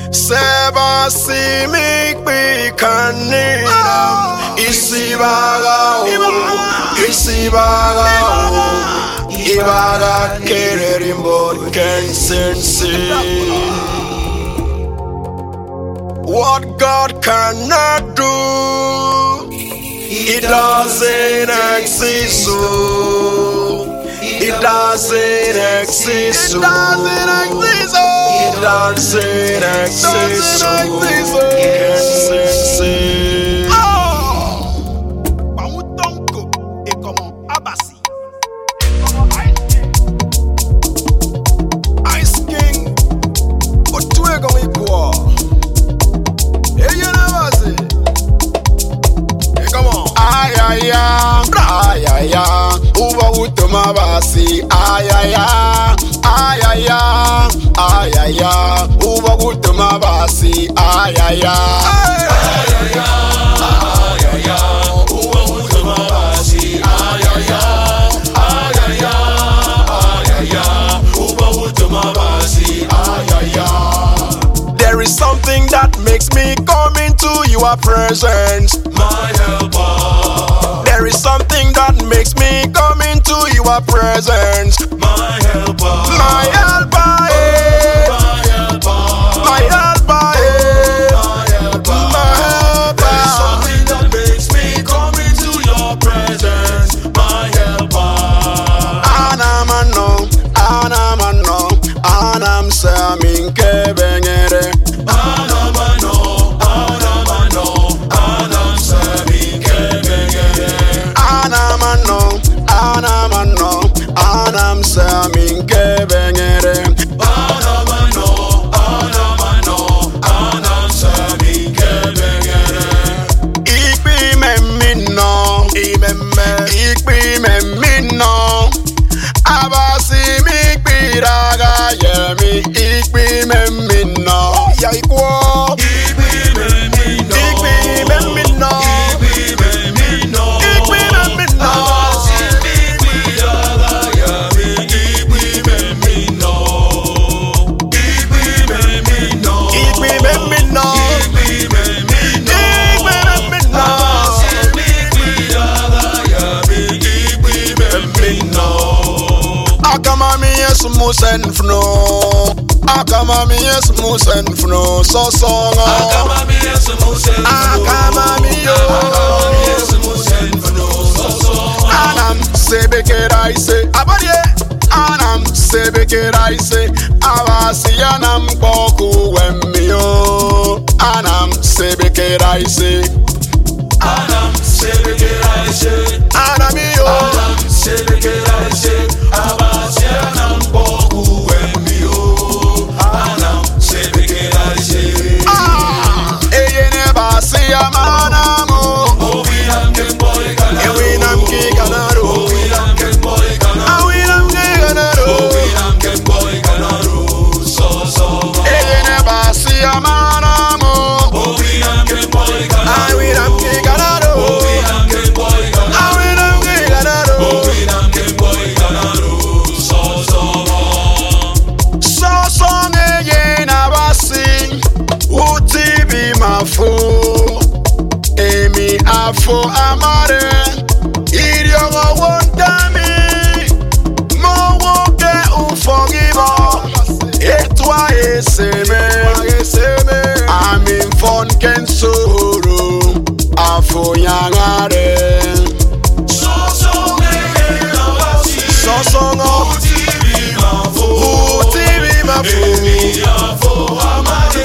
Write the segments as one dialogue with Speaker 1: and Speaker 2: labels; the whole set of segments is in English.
Speaker 1: Seba simik bikanina Isibaga Ibaga kererimbo kensensi. What God cannot do, it doesn't exist. So it doesn't exist. So it doesn't exist. So Ice King, but two are going equal. Hey, you never say. Hey, come on. Ayaya, uba utuma basi. Ayaya, uba utuma basi. Ayaya, uba utuma basi. Ayaya, uba utuma basi. Ayaya. There is something that makes me come into your presence, my helper. There is something that makes me come into your presence, my helper. My helper, my helper. My helper, my helper. My helper. There is something that makes me come into your presence, my helper. Anam samin kebengere. Anam samin kebengere. Anam samin kebengere. Ikpi memino. Abasi mikpi raga yemi. Ikpi memino. Ya ikwo. Ikpi memino. Akamami yes musenfno so songa. Akamami yes musenfno so songa. Anam sebekeraise abadie. Anam sebekeraise abasi anam boku wemio. Anam sebekeraise. Anam sebekeraise. Anamio. Anam sebekeraise abasi anam boku wemio. Anam sebekeraise. Eyene basi amanamo. Owinam kemboy kanaro. Owinam kikanaro. Owinam kemboy kanaro. Owinam kikanaro. Owinam kemboy kanaro. So. Eyene basi amanamo. Owinam kemboy kanaro. Owinam kikanaro. Owinam kemboy kanaro. Owinam kikanaro. Owinam kemboy kanaro. So. Utibi mafo, emi afo amare, iriongo wondami, mo woke ufongibo, etwa eseme, amin fon kensoro, afo yangare. Sosongo, utibi mafo, emi afo amare.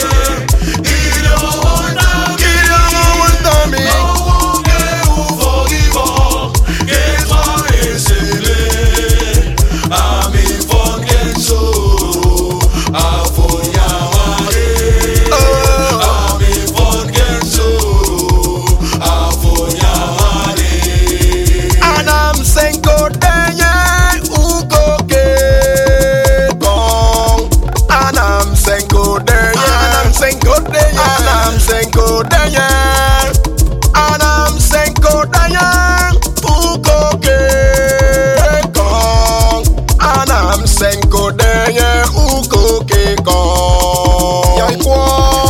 Speaker 1: Senko denye uko ke kon.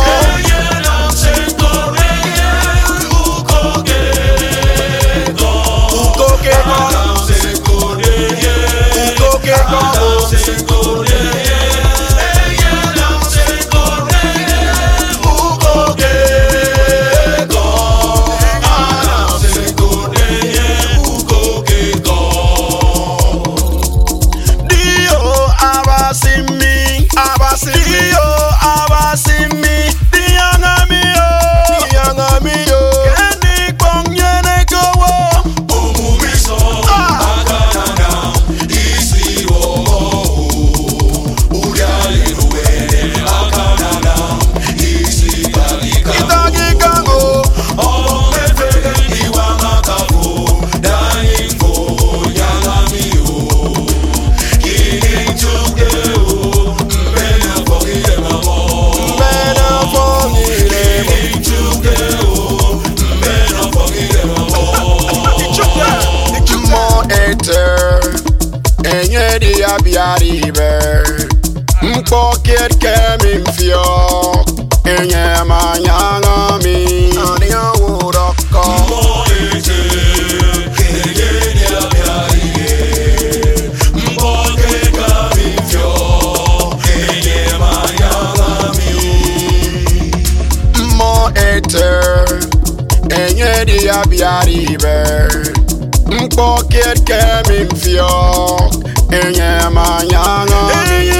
Speaker 1: biaribe Mpoket kemi mfio Enye manyanga mi Ania uroko Mo ete Kenye dia biaribe Mpoket kemi mfio Enye manyanga mi Mo ete Enye dia biaribe Mpoket kemi mfio Enye manyanga mi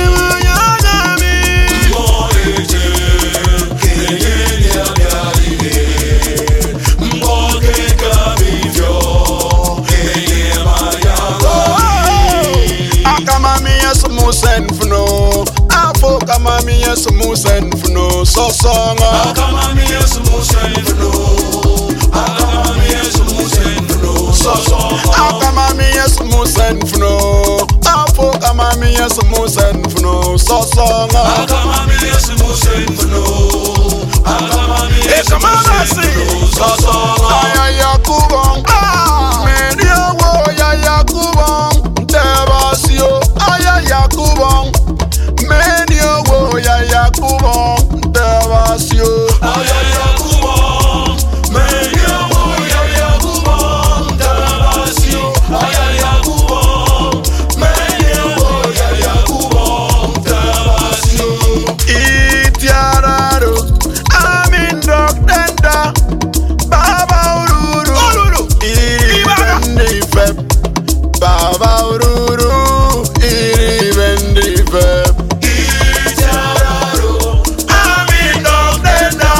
Speaker 1: Mo ete Kenye dia biaribe Mpoket kemi mfio Enye manyanga mi Akama mi yesu musen funo Afo kama mi yesu musen funo Sosonga Akama mi yesu musen funo Akama mi yesu musen funo Sosonga Akama mi yesu musen funo Afo kama mi yesu musen funo Sosonga Akama mi yesu musen funo Akama mi yesu musen funo Sosonga Ayaya kubong Media wo yaya kubong Tebasio Ayaya kubong Media wo yaya kubong Tebasio Ayaya kubong Media wo yaya kubong Tebasio Ayaya kubong Media wo yaya kubong Tebasio Itiararo Amin dok denda Baba ururu Iri bendi feb Baba ururu Iri bendi feb Itiararo Amin dok denda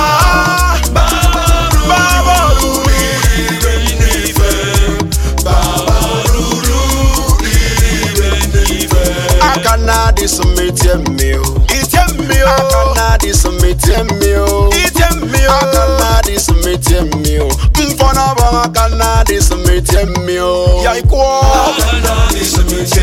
Speaker 1: Baba ururu Iri bendi feb Baba ururu Iri bendi feb Akana di submit yemio Akana di submit yemio Akana di submit yemio Mfona bang akana di submit yemio Yaikwo Akana di submit